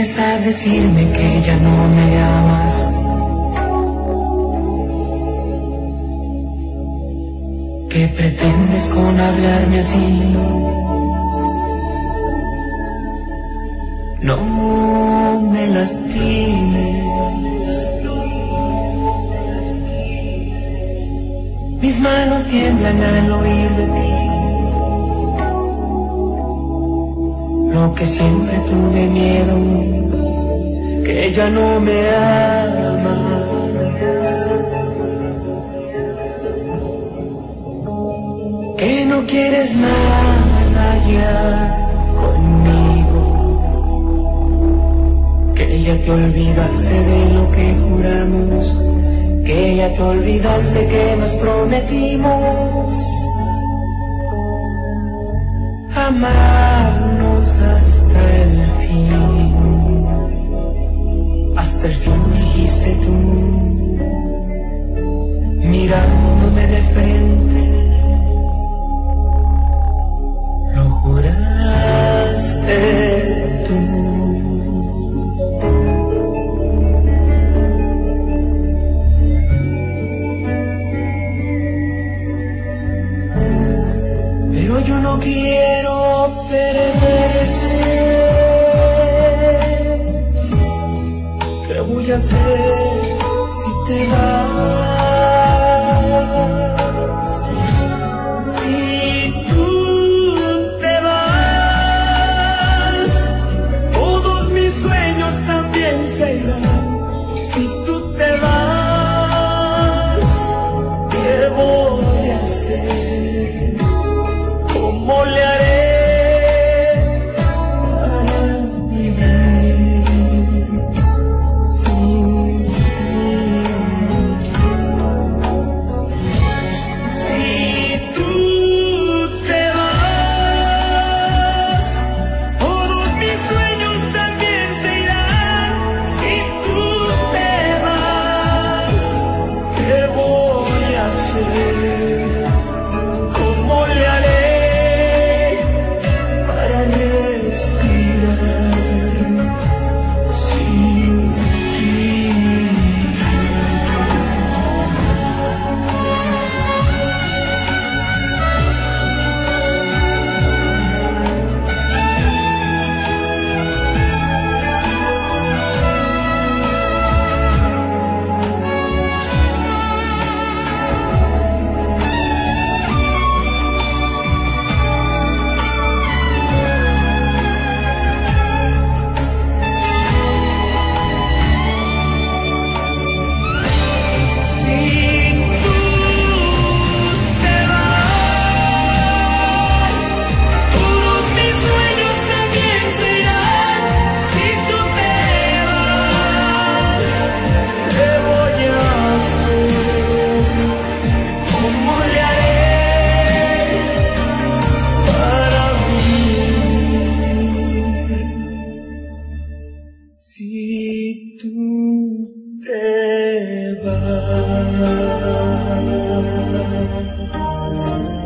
vienes a decirme que ya no me amas? ¿Qué pretendes con hablarme así? No me lastimes. Mis manos tiemblan al oír de ti. Lo que siempre tuve miedo, que ya no me amas, que no quieres nada ya conmigo, que ya te olvidaste de lo que juramos, que ya te olvidaste que nos prometimos amarnos hasta el fin. Hasta el fin dijiste tú, mirándome de frente. Lo juraste tú. Pero yo no quiero perderte. ¿Qué voy a hacer si te vas? Si tú te vas, todos mis sueños también se irán. Si tú te vas, ¿qué voy a hacer? ¿Cómo le haré para vivir sin ti? Si tú te vas, todos mis sueños también se irán. Si tú te vas, ¿qué voy a hacer? ¿Cómo le haré sin ti? Si tú te vas.